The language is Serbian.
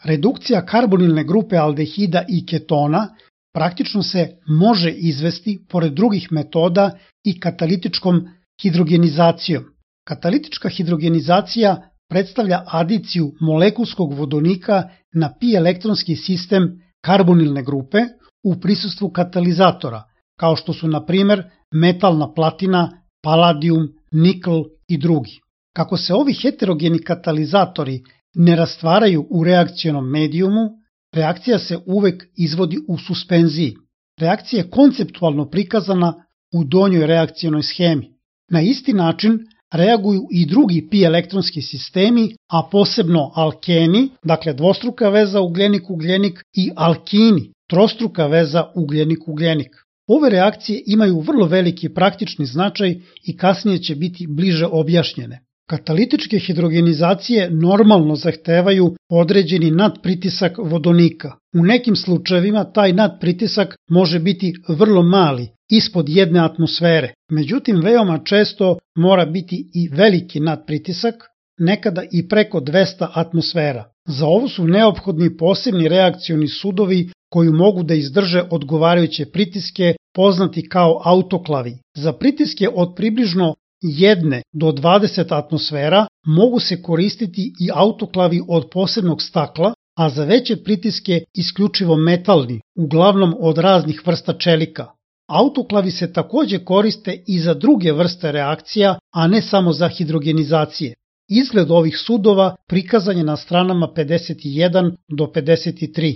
Redukcija karbonilne grupe aldehida i ketona praktično se može izvesti pored drugih metoda i katalitičkom hidrogenizacijom. Katalitička hidrogenizacija predstavlja adiciju molekulskog vodonika na pi elektronski sistem karbonilne grupe u prisustvu katalizatora, kao što su na primer metalna platina, paladijum, nikl i drugi. Kako se ovi heterogeni katalizatori ne rastvaraju u reakcionom medijumu, reakcija se uvek izvodi u suspenziji. Reakcija je konceptualno prikazana u donjoj reakcionoj schemi. Na isti način reaguju i drugi pi elektronski sistemi, a posebno alkeni, dakle dvostruka veza ugljenik-ugljenik, i alkini, trostruka veza ugljenik-ugljenik. Ove reakcije imaju vrlo veliki praktični značaj i kasnije će biti bliže objašnjene. Katalitičke hidrogenizacije normalno zahtevaju određeni nadpritisak vodonika. U nekim slučajevima taj nadpritisak može biti vrlo mali, ispod 1 atmosfere. Međutim, veoma često mora biti i veliki nadpritisak, nekada i preko 200 atmosfera. Za ovo su neophodni posebni reakcioni sudovi koji mogu da izdrže odgovarajuće pritiske, poznati kao autoklavi. Za pritiske od približno 1 do 20 atmosfera mogu se koristiti i autoklavi od posebnog stakla, a za veće pritiske isključivo metalni, uglavnom od raznih vrsta čelika. Autoklavi se takođe koriste i za druge vrste reakcija, a ne samo za hidrogenizacije. Izgled ovih sudova prikazan je na stranama 51 do 53.